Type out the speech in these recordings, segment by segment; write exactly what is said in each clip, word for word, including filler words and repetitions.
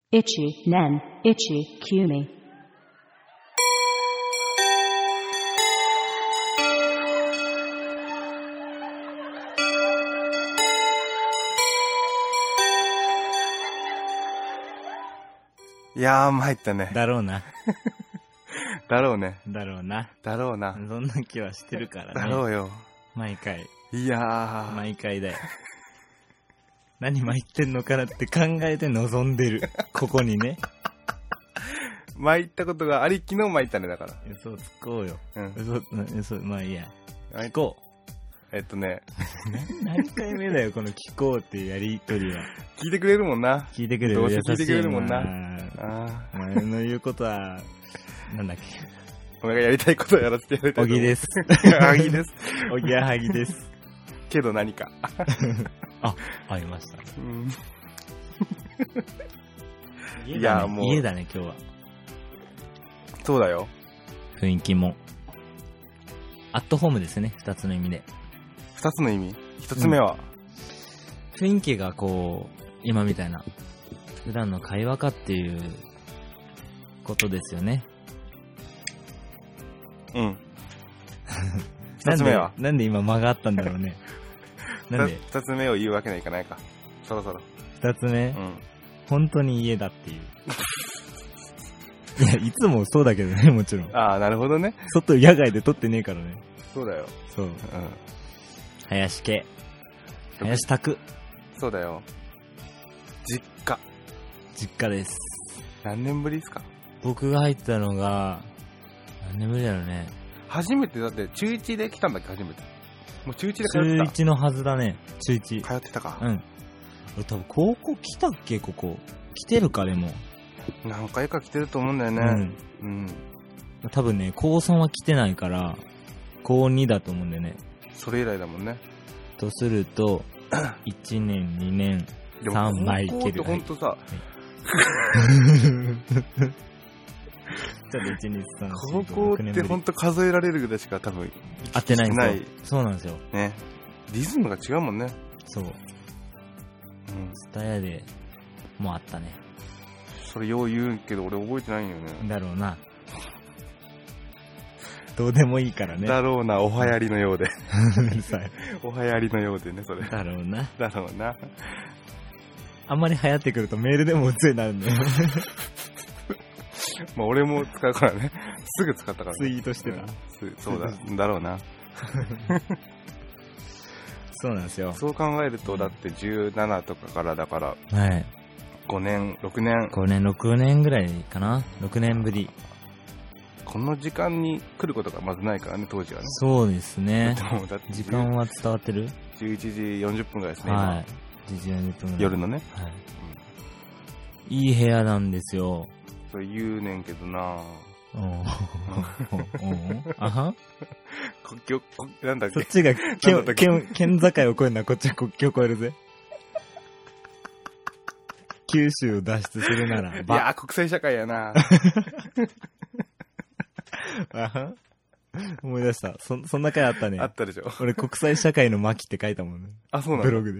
Ichi, nen, ichi, kumi. いやー、参ったね。 だろうな。 だろうね。 だろうな。 だろうな。 そんな気はしてるからね。 だろうよ。 毎回。 いやー。 毎回だよ。何参ってんのかなって考えて望んでる。ここにね。 参ったことがありきの参ったね、だから。 嘘つこうよ。 うん。 嘘、嘘、まあいいや。聞こう。 えっとね。 何回目だよ、この聞こうっていうやりとりは。 聞いてくれるもんな。 聞いてくれる。 どうせ聞いてくれるもんな。 ああ。お前の言うことは、なんだっけ。 お前がやりたいことをやらせてやりたい。 おぎです。 はぎです。 おぎやはぎです。 けど何か。 あ、ありました。 うん。 いや、もう。家だね、今日は。 そうだよ。 雰囲気も。アットホームですね、二つの意味で。 二つの意味？一つ目は、 うん、雰囲気がこう、今みたいな、普段の会話かっていうことですよね。 うん。二つ目はなんで今間があったんだろうね。なんで二つ目を言うわけにはいかないか。そろそろ。 二つ目、 うん、 本当に家だっていう。いや、いつもそうだけどね、もちろん。 ああ、なるほどね。 外野外で撮ってねえからね。 そうだよ。 そう。 うん。 林家。林拓。 そうだよ。実家。 実家です。 何年ぶりですか？ 僕が入ったのが、何年ぶりだろうね。 初めてだって中いちで来たんだっけ、初めて。もう中いちで通ってた。 中いちのはずだね。中いち。 通ってたか。 うん。俺多分高校来たっけ、ここ。来てるか、でも。 何回か来てると思うんだよね。うん。うん。 多分ね、高さんは来てないから、高にだと思うんだよね。 それ以来だもんね。とすると、いちねん、にねん、さんまいいける。 高校ってほんとさ、はいちょっといち、に、さん、 高校ってほんと数えられるぐらいしか多分合ってないんですよ。そうなんですよ。 ね。リズムが違うもんね。 そう。うん。スタヤでもあったね。 それよう言うけど俺覚えてないんよね。 だろうな。どうでもいいからね。 だろうな、おはやりのようで。 うるさい。 おはやりのようでね、それ。 だろうな。 だろうな。 あんまり流行ってくるとメールでも打つようになるんだよ。 まあ俺も使うからね。すぐ使ったからね。 ツイートしてた。 うん、そうだ、だろうな。 そうなんですよ。 そう考えると、だってじゅうななとかからだから、 はい。 ごねん、ろくねん。 ごねん、ろくねんぐらいかな。ろくねんぶり。この時間に来ることがまずないからね、当時はね。 そうですね。 でもだって時間は伝わってる ? じゅういちじよんじゅっぷんぐらいですね。 はい。じゅういちじよんじゅっぷんぐらい。 夜のね。 はい。うん、いい部屋なんですよ。 それ言うねんけどなぁ。 おー。あは国境、なんだっけ。 そっちが県、県、県境を越えるのはこっちは国境を越えるぜ。九州を脱出するならば。 いやー、国際社会やなあは思い出した。そ、そんな回あったね。 あったでしょ。 俺国際社会の巻って書いたもんね。 あ、そうなんだ。 ブログで。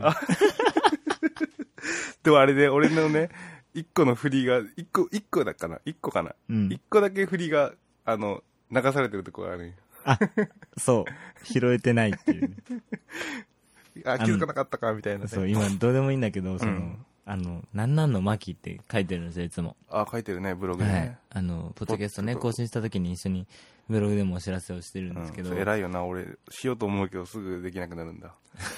でもあれで、俺のね、一個の振りが、一個、一個だかな一個かな、うん、一個だけ振りが、あの、流されてるとこがある。 あ、そう。拾えてないっていうね。 あ、気づかなかったか、みたいな、ね。 そう、今どうでもいいんだけど、その、うん、あの、なんなんの巻って書いてるんですよ、いつも。 あ、書いてるね、ブログでね。はい。 あの、ポッドキャストね、更新した時に一緒にブログでもお知らせをしてるんですけど。 うん、偉いよな、俺、しようと思うけどすぐできなくなるんだ。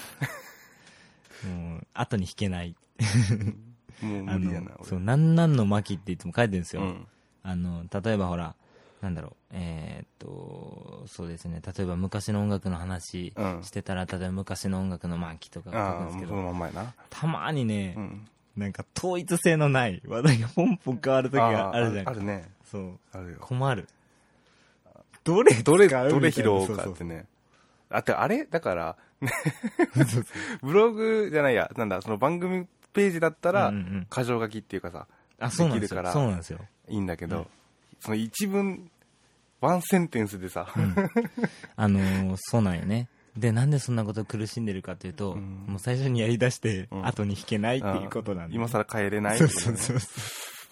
もう、後に引けない。 もう無理やな、 そう、なんなんの巻っていつも書いてるんですよ。うん、あの、例えばほら、なんだろう、えー、っと、そうですね、例えば昔の音楽の話してたら、うん、例えば昔の音楽の巻とか書くんですけど、 そのまんまやな。 たまにね、うん、なんか統一性のない話題がポンポン変わる時があるじゃんか。 あるね。 そう。 あるよ。 困る。どれどれ、どれ拾おうかってね。あて、あれだから、ブログじゃないや、なんだ、その番組ページだったら、箇条書きっていうかさ、 あ、そうなんですよ。そうなんですよ。 いいんだけど、うん、その一文、ワンセンテンスでさ、うん、 あのー、そうなんよね。で、なんでそんなこと苦しんでるかというと、うん、もう最初にやり出して、うん、後に引けないっていうことなんで、 今更帰れない。 そうそうそう。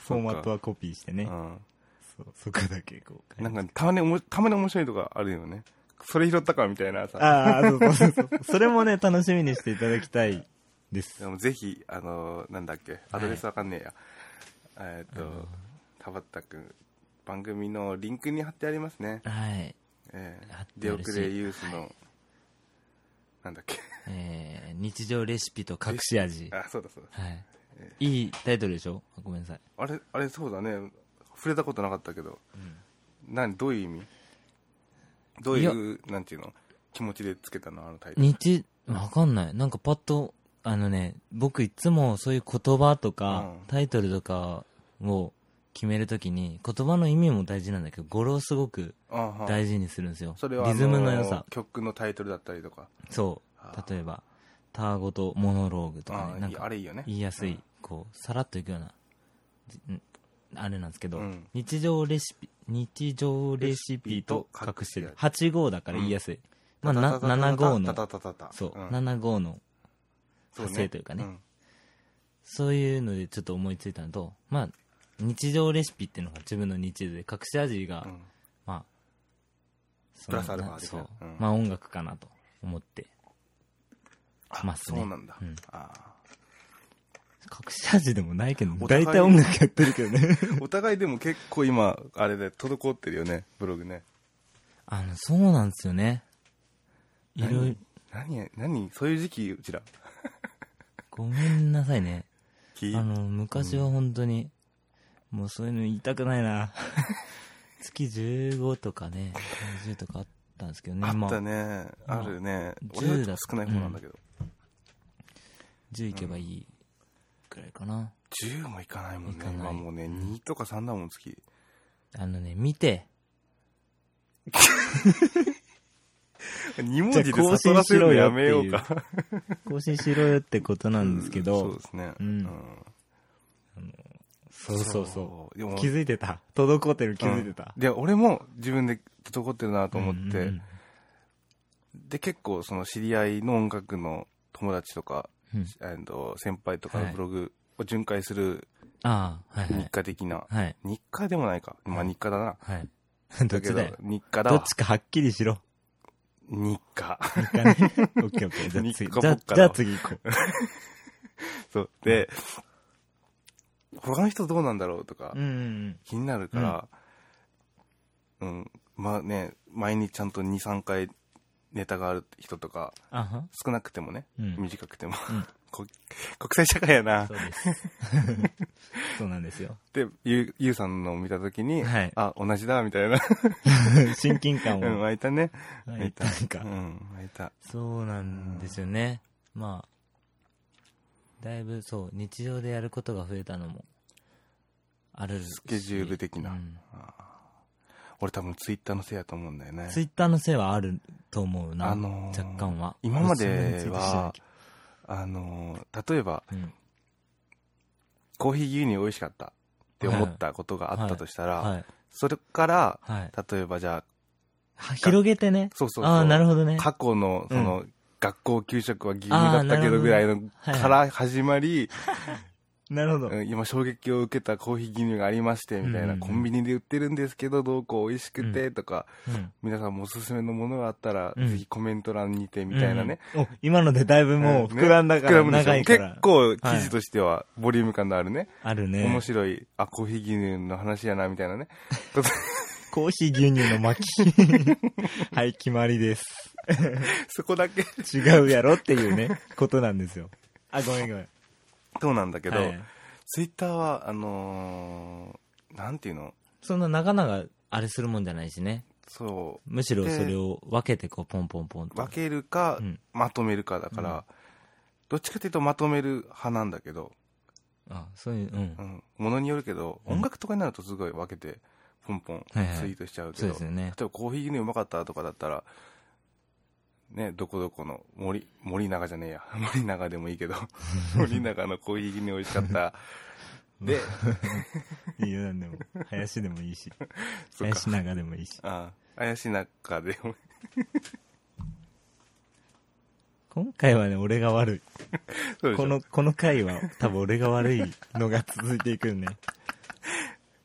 フォーマットはコピーしてね、うん、そうそこだけこうなんかたまにおもたまに面白いとかあるよね。それ拾ったかみたいなさ。 ああ、そうそうそうそうそれもね楽しみにしていただきたいです。 でもぜひあのー、なんだっけアドレスわかんねえや、はい、えっと田畑くん番組のリンクに貼ってありますね。 はい。 えー、出遅れユースの、はい、なんだっけ、 えー、日常レシピと隠し味。 あ、そうだそうだ。 はい。えー、いいタイトルでしょ。ごめんなさい。 あれあれそうだね。触れたことなかったけど、うん、何どういう意味？どういうなんていうの気持ちでつけたのあのタイトル？ 日わかんない。なんかパッとあのね僕いつもそういう言葉とか、うん、タイトルとかを決めるときに言葉の意味も大事なんだけど語呂をすごく大事にするんですよ。 それはリズムの良さ、 曲のタイトルだったりとか。 そう例えばタワゴとモノローグとかね、なんかあれいいよね、 言いやすい、こうさらっといくようなあれなんですけど、うん、日常レシピ日常レシピと隠してるはち号だから言いやすい、うん、まあなな号のそう、うん、なな号の派生というかね、うん、そういうのでちょっと思いついたのと、まあ日常レシピっていうのが自分の日常で隠し味が、うん、まあプラスアルファでそう、うん、まあ音楽かなと思ってますね。 そうなんだ、うん、あ隠し味でもないけど大体音楽やってるけどねお互いでも結構今あれで滞ってるよねブログね。 あのそうなんですよね。いろいろ何何そういう時期うちらごめんなさいね。あの昔は本当に、うん、もうそういうの言いたくないな月じゅうごとかねじゅうとかあったんですけどね。 あったね、まあ、あるね。俺はちょっと少ない方なんだけど、うん、 じゅういけばいいくらいかな。 じゅうもいかないもんね今もうね、にとかさんだもん月。 あのね見てに文字で悟らせるのやめようか更新しろよってことなんですけど、 そうですね、うんうん、 あのそうそうそうでも気づいてた滞ってる気づいてた、 うん、で俺も自分で滞ってるなと思って、うんうんうん、で結構その知り合いの音楽の友達とか、うん、先輩とかのブログを巡回する日課的な、 はいはい、 日課でもないか、まあ日課だな、 はい、 だけど日課だわ。 どっちかはっきりしろ。 日課。 日課ね。オッケーオッケー。じゃあ次。じゃあ、じゃあ次行こう。 そう。で、うん、他の人どうなんだろうとか、 うんうん、 気になるから、うん、うん。まあね、毎日ちゃんとに、さんかいネタがある人とか、少なくてもね、うん、短くても、うん、国際社会やな。 そうです。そうなんですよ。 で、ゆうさんのを見たときに、はい、あ、同じだ、みたいな。 親近感を。 うん、湧いたね。 湧いた。なんか、 うん、湧いた。 そうなんですよね。まあ、だいぶそう、日常でやることが増えたのも、あるし。 スケジュール的な。うん、俺多分ツイッターのせいやと思うんだよね。 ツイッターのせいはあると思うな、あのー、若干は。 今までは、あのー、例えば、うん、コーヒー牛乳美味しかったって思ったことがあったとしたら、はいはいはい、それから、はい、例えばじゃあ、 広げてね。 そうそうそう。 ああ、なるほどね。 過去の、その、うん、学校給食は牛乳だったけどぐらいのから始まり、 なるほど。 今衝撃を受けたコーヒー牛乳がありまして、みたいな、うんうん、コンビニで売ってるんですけど、どうこう美味しくて、とか、うんうん、皆さんもおすすめのものがあったら、うん、ぜひコメント欄にて、みたいなね、 うんうん。今のでだいぶもう膨らんだから、 ね、 長いから。 結構記事としては、ボリューム感のあるね。 あるね。 面白い、あ、コーヒー牛乳の話やな、みたいなね。 コーヒー牛乳の巻はい、決まりです。 そこだけ違うやろっていうね、ことなんですよ。あ、ごめんごめん。 そうなんだけど、はい、ツイッターは、あのー、なんていうのそんな長々あれするもんじゃないしね。 そう。 むしろそれを分けてこう、ポンポンポンと。 分けるか、うん、まとめるかだから、うん、どっちかというとまとめる派なんだけど、 あ、そういう、うん。うん。 ものによるけど、音楽とかになるとすごい分けて、ポンポンツイートしちゃうけど、はいはい、そうですよね、例えばコーヒー牛乳うまかったとかだったら、ね、どこどこの森、森永じゃねえや。森永でもいいけど、森永のコーヒー牛乳美味しかった。で、 いいよ、なんでも。林でもいいし。林永でもいいし。 ああ、林中でも今回はね、俺が悪い。この、この回は多分俺が悪いのが続いていくよね。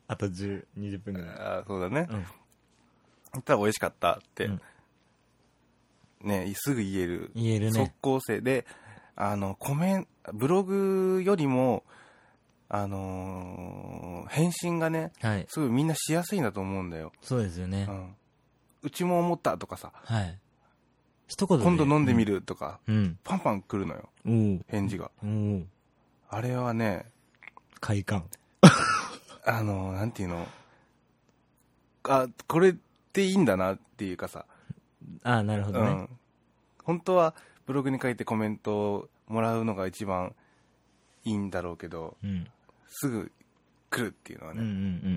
あとじゅう、にじゅっぷんぐらい。 あ、そうだね。 うん。 言ったら美味しかったって、 うん、 ね、すぐ言える。 言えるね。 即効性で、あの、コメン、ブログよりも、あのー、返信がね、はい、すごいみんなしやすいんだと思うんだよ。 そうですよね。 うん。うちも思ったとかさ。 はい。一言で今度飲んでみるとか、 うん、 パンパン来るのよ。返事が。あれはね、 快感。 あの、なんていうの、あ、これっていいんだなっていうかさ。 あ、なるほどね。うん、 本当はブログに書いてコメントをもらうのが一番いいんだろうけど、うん、すぐ来るっていうのはね、うんうんうん、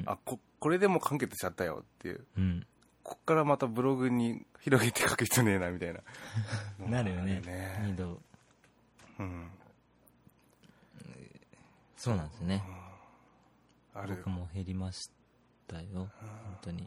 あ、こ、これでも完結しちゃったよっていう。うん、こっからまたブログに広げて書く必要ねえなみたいな。 なるよね。二度。うん。そうなんですね。うん、ある。僕も減りましたよ。本当に。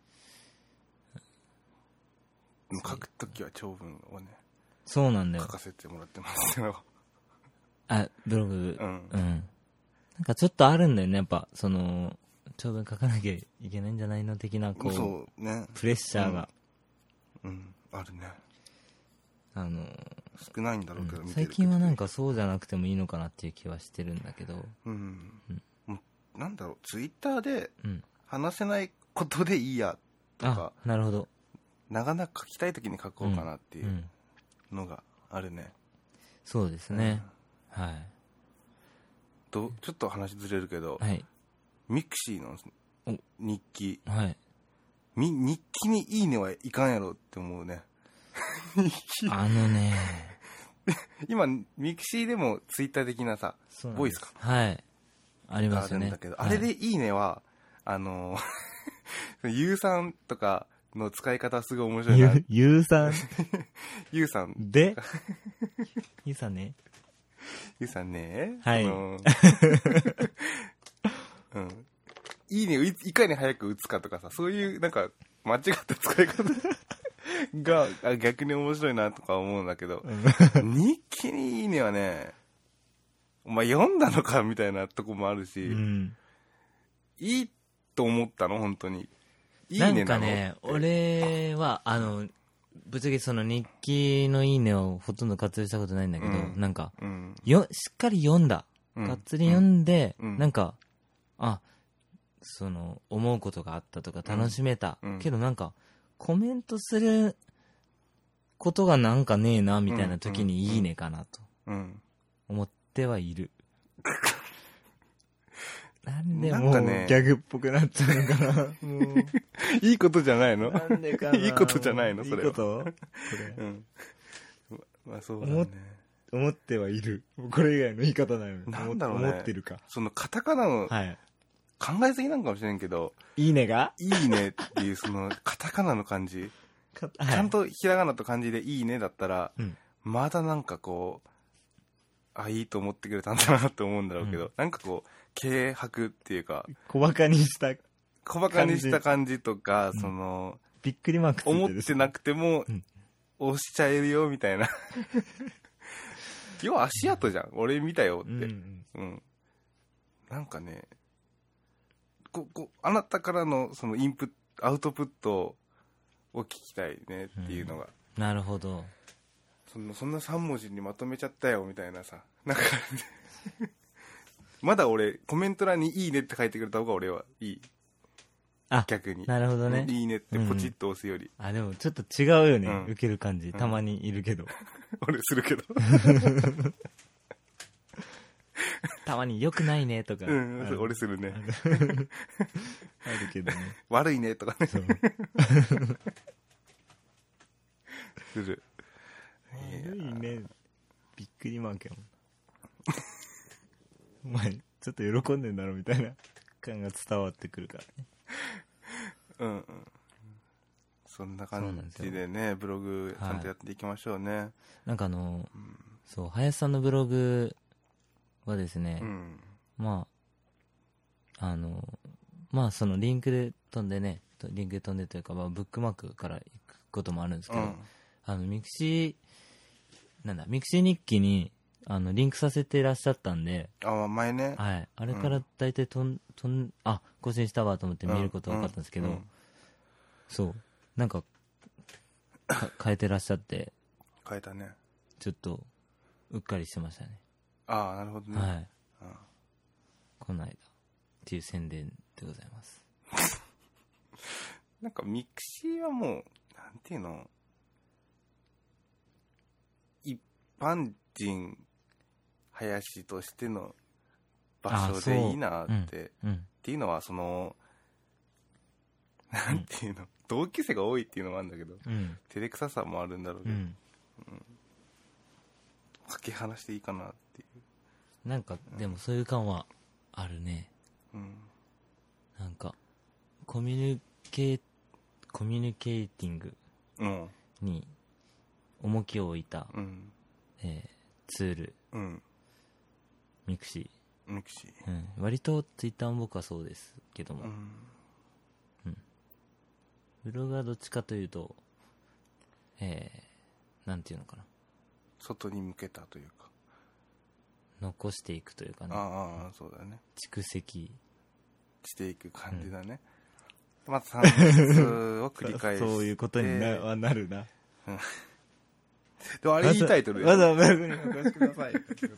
書くときは長文をね。 そうなんだよ。 書かせてもらってますよ。 あ、ブログ。うん。うん。なんかちょっとあるんだよね、やっぱ、その、長文書かなきゃいけないんじゃないの的な、こう、 そうね、 プレッシャーが。 うん、うん、あるね。 あの、 少ないんだろうけど、 うん、最近はなんかそうじゃなくてもいいのかなっていう気はしてるんだけど。 うん。うん、なんだろう、ツイッターで話せないことでいいや、とか。 あ、なるほど。 長々書きたいときに書こうかなっていうのがあるね。うんうん、 そうですね。うん、はい。 と、ちょっと話ずれるけど、はい、ミクシーの日記、はい、み日記にいいねはいかんやろって思うね。 あのね今ミクシーでもツイッター的なさ、ボイスか、 はいありますよね。 あるんだけど、あれでいいねは、はい、あのユーさんとかの使い方すごい面白いな。 ユーさんユーさんでユーさんねユーさんね、 はい、 あのうん、いいねを い, いかに早く打つかとかさ、そういうなんか間違った使い方が逆に面白いなとか思うんだけど、日記にいいねはね、お前読んだのかみたいなとこもあるし、うん、いいと思ったの本当に。いいねなの？なんかね、 俺はあのぶっちゃけその日記のいいねをほとんど活用したことないんだけど、うん、なんか、うん、よしっかり読んだ、うん、がっつり読んで、うん、なんかあその思うことがあったとか楽しめた、うん、けどなんかコメントすることがなんかねえなみたいな時にいいねかなと思ってはいる。なんでもうギャグっぽくなっちゃうのかな。もういいことじゃないの？ なんでかな。 いいことじゃないのそれは。 いいことこれ。うん。まあそうだね。思ってはいる。これ以外の言い方ないの。 なんだろうね。 思ってるか。 そのカタカナの、はい、考えすぎなんかもしれんけど、 いいねがいいねっていうそのカタカナの漢字、はい、ちゃんとひらがなと漢字でいいねだったら、うん、まだなんかこう、あ、いいと思ってくれたんだなって思うんだろうけど、うん、なんかこう、軽薄っていうか、 小馬鹿にした小馬鹿にした感じとか、うん、その、 びっくりマークついてる、 思ってなくても、うん、押しちゃえるよみたいな。要は足跡じゃん。俺見たよって。うん、うん。なんかね、ここあなたからのそのインプットアウトプットを聞きたいねっていうのが、 うん、なるほど。 そのそんなさん文字にまとめちゃったよみたいなさ、なんかまだ俺コメント欄にいいねって書いてくれた方が俺はいい。 あ、 逆になるほどね。 いいねってポチッと押すより、 うん、あでもちょっと違うよね、うん、受ける感じたまにいるけど、うん、 俺するけどたまに良くないねとか、 うん、俺するね。 あるけどね。 悪いねとかね。する。 悪いね。びっくりマークやもん。お前、ちょっと喜んでんだろみたいな感が伝わってくるからね。 うんうん。そんな感じでね、ブログちゃんとやっていきましょうね。はい、 なんかあの、うん、そう、林さんのブログ、はですね、うん、まああのまあそのリンクで飛んでねリンクで飛んでというか、まあ、ブックマークから行くこともあるんですけど、うん、あのミクシーなんだミクシー日記にあのリンクさせてらっしゃったんで、 あ、前ね、 はい、あれから大体とんとんあ更新したわと思って見ることが分かったんですけど、うんうん、そうなんかか変えてらっしゃって、 変えたね、 ちょっとうっかりしてましたね。 ああ、なるほどね、 はい、ああこの間っていう宣伝でございますなんかミクシーはもうなんていうの、一般人林としての場所でいいなって、うんうん、っていうのはそのなんていうの、うん、同級生が多いっていうのもあるんだけど、うん、照れくささもあるんだろうけど、うんうん、かけ離していいかなっていう、 なんかでもそういう感はあるね、うん、なんかコミュニケーコミュニケーティングに重きを置いた、うんえー、ツール、うん、ミクシー、ミクシー、うん、割とツイッターも僕はそうですけども、うんうん、ブログはどっちかというと、えー、なんていうのかな、 外に向けたというか残していくというかね、 ああ、そうだね、 蓄積していく感じだね、うん、また算数を繰り返してそういうことに な, なるなでもあれいいタイトルやわざわざブログにお越しください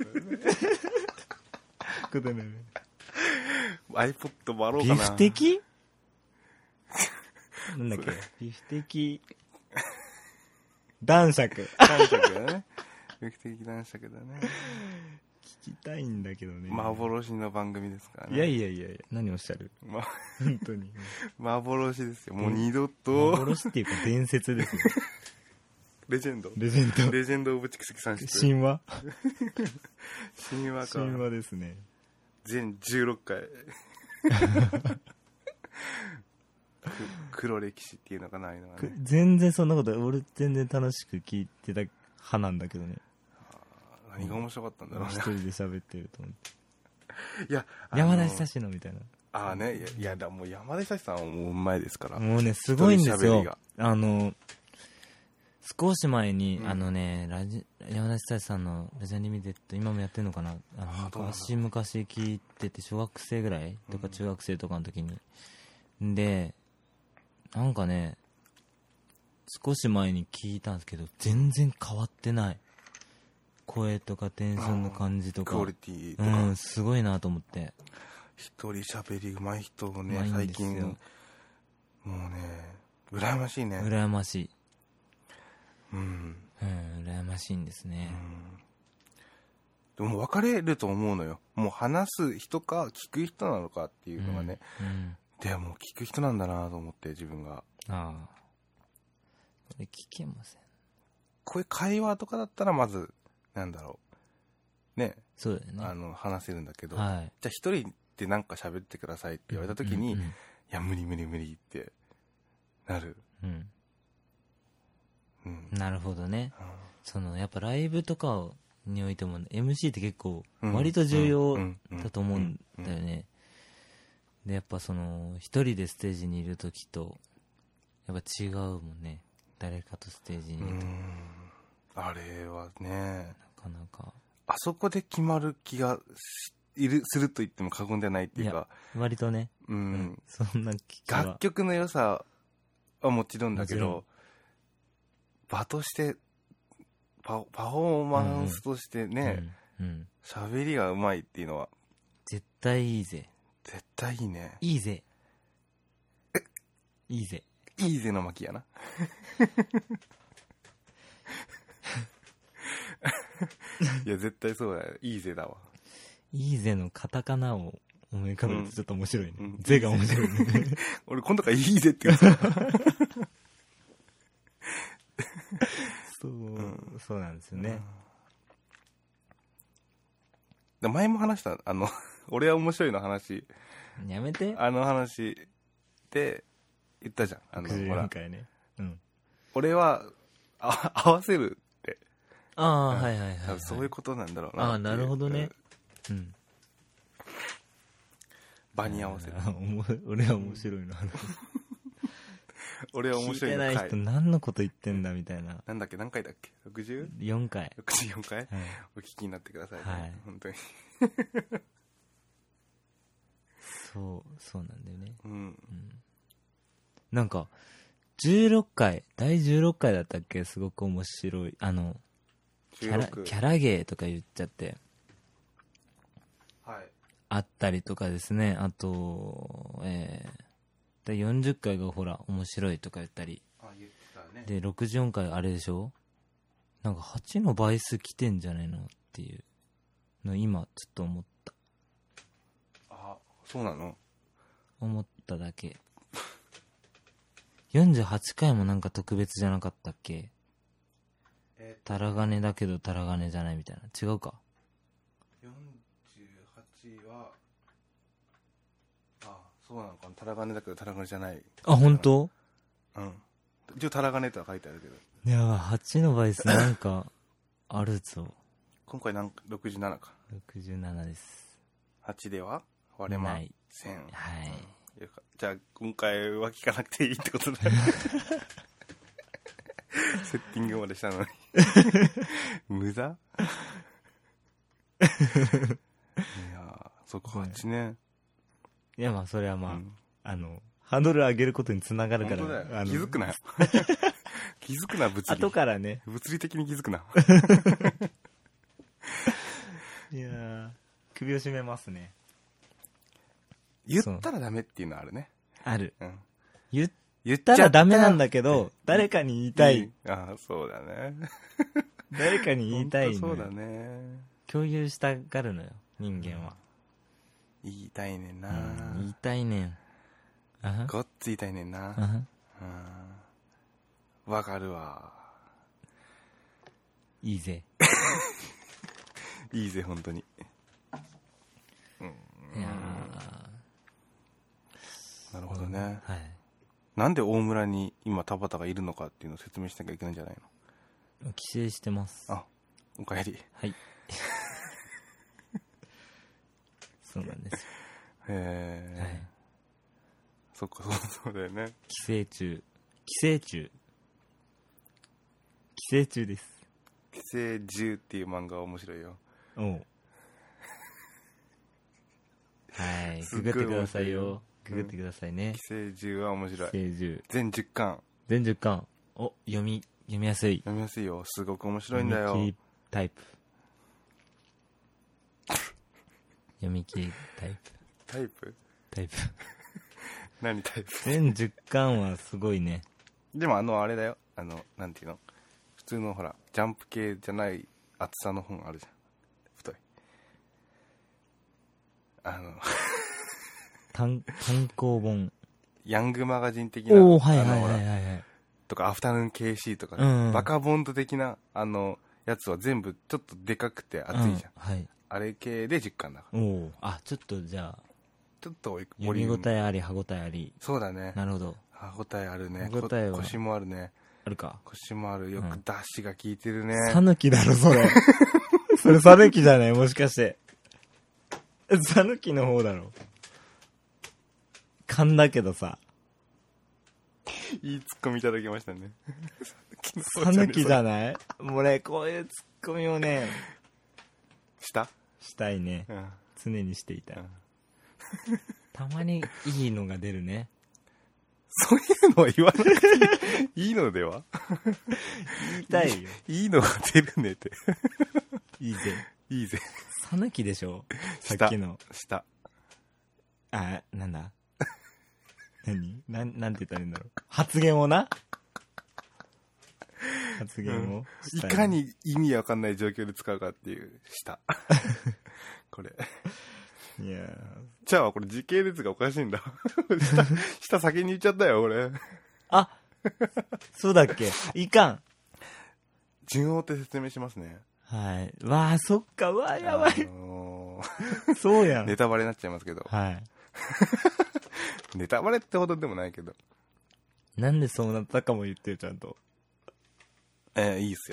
ことね iPod もあろうかな。 ビフテキなんだっけ、ビフテキ男爵男爵だね、ビフテキ男爵だね。 聞きたいんだけどね。 幻の番組ですからね。 いやいやいやいや、何をおっしゃる、ま、本当に幻ですよ、もう二度と。 幻っていうか伝説ですよレジェンドレジェンドレジェンドオブ蓄積算出。 神話神話か。 神話ですね。 全じゅうろっかい黒歴史っていうのかな、ああいうのがね。 全然そんなこと、俺全然楽しく聞いてた派なんだけどね。 何が面白かったんだろうね、 一人で喋ってると思って。 いや、 山田久志のみたいな。 ああね、いや、いやだもう山田久志さんはもううまいですから。 もうね、すごいんですよ。あの少し前に、うん、あのねラジ山田久志さんのラジオリミテッド、今もやってるのかな、あの昔々聞いてて、小学生ぐらいとか中学生とかの時に、うん、でなんかね少し前に聞いたんですけど、全然変わってない。声とかテンションの感じとかクオリティとか、 うん、すごいなと思って。 一人喋り上手い人をね、最近もうね羨ましいね。 羨ましい。 うん、 うん、羨ましいんですね、 うん、でも分かれると思うのよ。もう話す人か聞く人なのかっていうのがね、うんうん、でも聞く人なんだなと思って、自分が。ああ、 これ聞けません。 こういう会話とかだったらまずなんだろうね、 そうだよね、 あの話せるんだけど、 はい、 じゃあ一人でなんか喋ってくださいって言われた時に、うんうんうん、いや無理無理無理ってなる、うんうん、なるほどね、うん、そのやっぱライブとかにおいても エムシー って結構割と重要だと思うんだよね。でやっぱその一人でステージにいる時とやっぱ違うもんね、誰かとステージにいると。うん、 あれはね、 なかなかあそこで決まる気がいるすると言っても過言ではないっていうか、 いや割とね、 うん、うん、 そんな気は。 楽曲の良さはもちろんだけど、場としてパ、パフォーマンスとしてね、喋、うんうん、りがうまいっていうのは絶対いいぜ。 絶対いいね。 いいぜ。えいいぜ。 いいぜの巻やな。いや絶対そうだよ。いいぜだわ。 いいぜのカタカナを思い浮かべるとちょっと面白いね。うん、ぜが面白いね。 俺今度からいいぜって言うそう、うん、そうなんですよね。 うん、前も話したあの俺は面白いの話。 やめて。 あの話で言ったじゃん。あのほら、 ね、うん、 俺はあ合わせるって。 ああ、はいはいはい、はい。 そういうことなんだろうな。 ああ、なるほどね。うん。 場に合わせる。 俺は面白いの話。 俺は面白いの聞いてない人何のこと言ってんだみたいな。 なんだっけ、何回だっけ ?ろくじゅうよん回。 ろくじゅうよんかい、はい、お聞きになってください、ね。はい。本当に。 そう、そうなんだよね。 うん。うん、 なんか、じゅうろっかい、だいじゅうろっかいだったっけ、すごく面白い。あの、キャラ、キャラゲーとか言っちゃって。 はい。 あったりとかですね。あと、えー、よんじゅっかいがほら、面白いとか言ったり。 あ、言ってたね。 で、ろくじゅうよんかいあれでしょ？なんかはちの倍数来てんじゃねえのっていうの今ちょっと思った。 あ、そうなの？ 思っただけ。よんじゅうはちかいもなんか特別じゃなかったっけ？えー、タラガネだけどタラガネじゃないみたいな。違うか。 よんじゅうはちは、あ、そうなのかな。タラガネだけどタラガネじゃない。 あ、本当？ うん。一応タラガネとは書いてあるけど。 いや、はちの倍数なんかあるぞ。 今回なんかろくじゅうななか。 ろくじゅうななです。 はちでは割れません。 はい。 うん、じゃあ今回は聞かなくていいってことだ。セッティングまでしたのに無駄。いやそっかはちね。 いやまあそれはまあ、うん、あのハードル上げることにつながるから。 あの気づくなよ。気づくな物理。 後からね。 物理的に気づくな。 いやー首を絞めますね。 言ったらダメっていうのはあるね。 ある。 うん、 言ったらダメなんだけど、誰かに言いたい。 ああ、そうだね。 誰かに言いたいのよ。 そうだね。 共有したがるのよ、人間は。 言いたいねんな、うん、 言いたいねん。あごっつ言いたいねんな。わ、うん、かるわ。 いいぜ。 いいぜ、本当に。うん、 いやなるほどね。 はい。 なんで大村に今田畑がいるのかっていうのを説明しなきゃいけないんじゃないの？帰省してます。 あ、おかえり。 はい。そうなんですよ。 へえ。はい。そっか、そうそうだよね。 寄生虫。寄生虫。寄生虫です。 寄生獣っていう漫画は面白いよ。 おう。はい。ググってくださいよ。ググってくださいね。 寄生獣は面白い。 寄生獣。 全じゅっかん。 全じゅっかん。お、読み、読みやすい。 読みやすいよ。すごく面白いんだよ。 読み切りタイプ。読み切りタイプ。 タイプタイプ。 何タイプ？ 全じゅっかんはすごいね。 でもあの、あれだよ。あの、なんていうの？普通のほら、ジャンプ系じゃない厚さの本あるじゃん。太い。あの、 単、単行本。 ヤングマガジン的な。 おー、はいはいはいはい、はい。 とか、アフタヌーン ケーシー とか、ね、 うん、 バカボンド的な、あの、やつは全部ちょっとでかくて厚いじゃん。うん、 はい。 あれ系でじゅっかんだから。 おお。あ、ちょっとじゃあ。 ちょっと読み応えあり、歯応えあり。 そうだね。 なるほど。 歯応えあるね。 歯応えは。 腰もあるね。 あるか。 腰もある。よくダッシュが効いてるね。 さぬきだろ、それ。それさぬきじゃないもしかして。さぬきの方だろ。勘だけどさ。 いいツッコミいただきましたね。 さぬきじゃないもうね、こういうツッコミをね。 したしたいね。うん、常にしていたい。うん、たまにいいのが出るね。 そういうのは言わなくていいのでは？ 言いたいよ。 いいのが出るねって。 いいぜ。 いいぜ。 さぬきでしょさっきの。 した。 あ、なんだ何なん、なんて言ったらいいんだろう。発言をな発言を、 うん、いかに意味わかんない状況で使うかっていう、した。これ。 いやじゃあこれ時系列がおかしいんだ。下、下先に言っちゃったよ、俺。 あ、そうだっけいかん。 順を追って説明しますね。 はい。わあ、そっか、わあ、やばい。あのー、そうやん。 ネタバレになっちゃいますけど。 はい。 ネタバレってほどでもないけど。 なんでそうなったかも言ってる、ちゃんと。 えー、いいっすよ。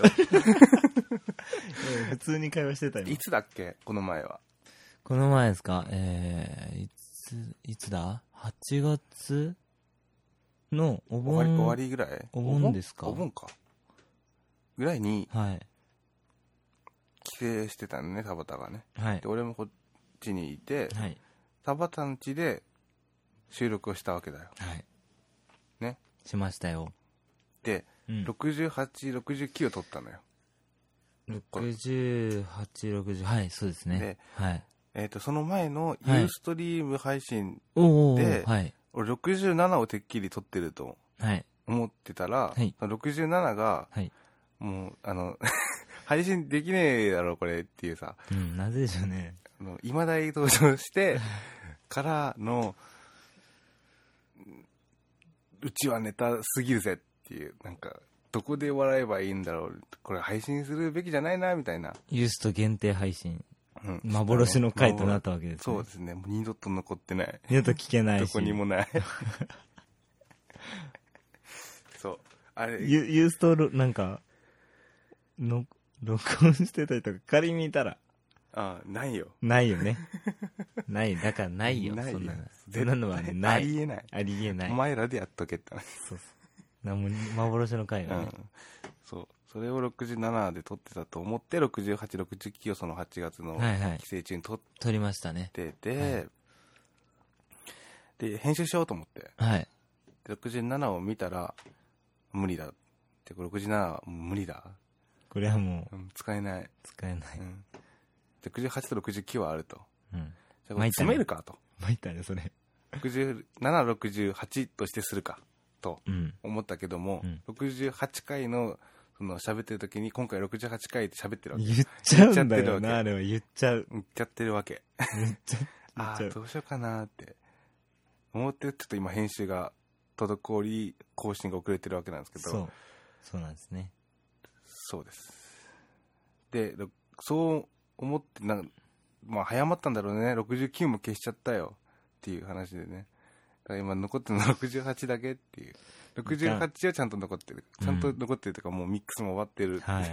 普通に会話してたよ。 いつだっけこの前は。 この前ですかえー、いつ、いつだ ?はち 月んのお盆終わり、終わりぐらいお盆ですかお盆か。ぐらいに、 はい。 帰省してたのね、田畑がね。 はい。 で、俺もこっちにいて、 はい。 田畑の家で収録をしたわけだよ。 はい。 ね。 しましたよ。 で、うん、ろくじゅうはち、ろくじゅうきゅうを撮ったのよ。 ろくじゅうはち、ろくじゅう、はい、そうですね。 で、 はい。 えっと、その前のユーストリーム配信で、 はい、 俺ろくじゅうななをてっきり撮ってると思ってたら、はい、ろくじゅうななが、はい、もう、あの、配信できねえだろ、これっていうさ。 うん、なぜでしょうね。 あの、今だい登場してからの、うちはネタすぎるぜっていう、なんか、どこで笑えばいいんだろう、これ配信するべきじゃないな、みたいな。 ユースト限定配信。うん、幻の回となったわけですね。 そうですね。もう二度と残ってない。 二度と聞けないし。 どこにもない。そう。あれ。 ユ, ユーストなんか、の、録音してたりとか仮にいたら。 ああ、ないよ。 ないよね。ない。だからないよ。 ないよ。 そんなの。そんなのはね、ない。 ありえない。 ありえない。 お前らでやっとけって。 そうそう。なんも幻の回がね、うん。そう。それをろくじゅうななで撮ってたと思って、ろくじゅうはち、ろくじゅうきゅうをそのはちがつの帰省中に撮って、撮りましたね。 で、はい、で、編集しようと思って。 はい。 ろくじゅうななを見たら、無理だ。で、ろくじゅうななは無理だ。 これはもう、 うん、使えない。 使えない。うん、 ろくじゅうはちとろくじゅうきゅうはあると。 うん。 じゃあこれ詰めるかと。 参ったね、それ。 ろくじゅうなな、ろくじゅうはちとしてするか。と思ったけども、うん、ろくじゅうはちかいのその喋ってる時に今回ろくじゅうはちかいで喋ってるわけ。 言っちゃうんだよな、あれは言っちゃう。 言っちゃってるわけ。 言っちゃああ、どうしようかなって思って、ちょっと今編集が滞り、更新が遅れてるわけなんですけど。 そう。そうなんですね。 そうです。で、そう思ってなんか、まあ早まったんだろうね。ろくじゅうきゅうも消しちゃったよっていう話でね。今残ってるのろくじゅうはちだけっていう。ろくじゅうはちはちゃんと残ってる。ちゃんと残ってるというか、もうミックスも終わってる。 はい。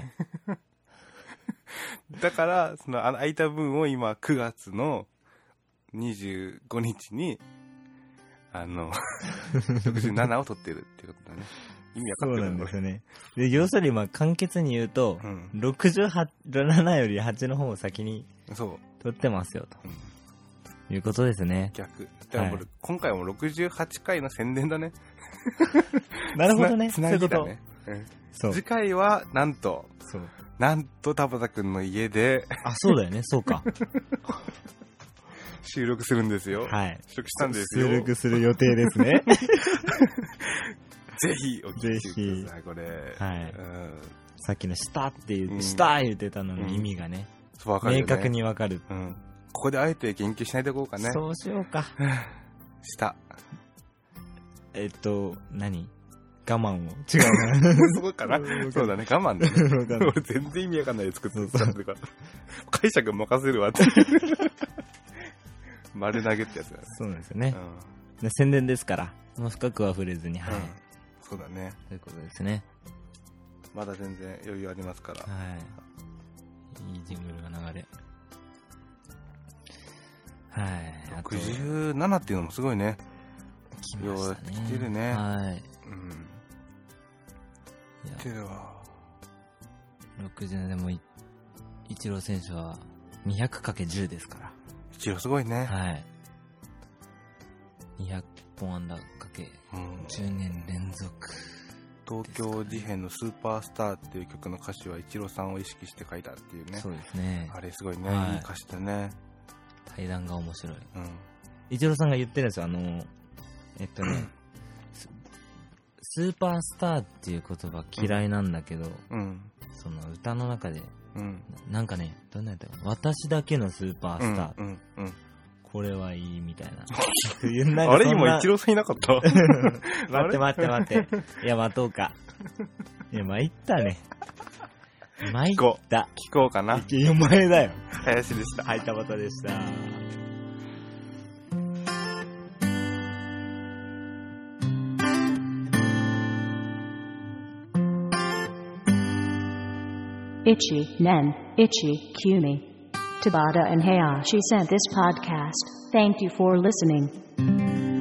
だから、その空いた分を今くがつのにじゅうごにちに、あの、ろくじゅうななを撮ってるっていうことだね。意味わかってる。 そうなんですよね。で、要するにまあ簡潔に言うと、うん、ろくじゅうななよりはちの方を先に撮ってますよと。うんいうことですね。 逆。だから、はい、今回もろくじゅうはちかいの宣伝だね。 なるほどね。 つなぎだね。そう。次回は、なんと、 そう。 なんと田畑くんの家で。 あ、そうだよね。そうか。 収録するんですよ。 はい。 収録したんですよ。 収録する予定ですね。 ぜひ、お聞きください、これ。 はい。うん、さっきのしたって言う、うん、した言ってたのの意味がね。うん、明確にわかる。 うん。ここであえて研究しないでおこうかね。 そうしようか。 した。 えっと、何我慢を。違うな。 そうかな。そうだね、我慢だね。俺全然意味わかんないで作ってたってか。解釈任せるわって。丸投げってやつだね。 そうなんですよね。うん、で宣伝ですから、もう深くは触れずに、はい、うん。 そうだね。 ということですね。 まだ全然余裕ありますから。 はい。いいジングルが流れ。はい。 ろくじゅうななっていうのもすごいね。 来ましたね。 来てるね。 はい。 うん。来てるわ。 ろくじゅうななでも、イチロー選手は にひゃくかけるじゅう ですから。 イチローすごいね。 はい。にひゃっぽん安打かけじゅうねん連続。 東京事変のスーパースターっていう曲の歌詞はイチローさんを意識して書いたっていうね。 そうですね。 あれすごいね。はい、いい歌詞だね。 対談が面白い。 うん。 イチローさんが言ってるんですよ。あの、えっとね、スーパースターっていう言葉嫌いなんだけど、 うん、 その歌の中で、 うん、 なんかね、どんなやったか私だけのスーパースター。 うんうんうん、 これはいいみたいな。 あれ今イチローさんいなかった待って待って待って。いや、待とうか。いや、参ったね。参った。 聞こうかな。 いや、前だよ。 林でした。 はい、田畑でした。 Ichi, Nen, Ichi, Kumi. Tabata and Hayashi sent this podcast. Thank you for listening.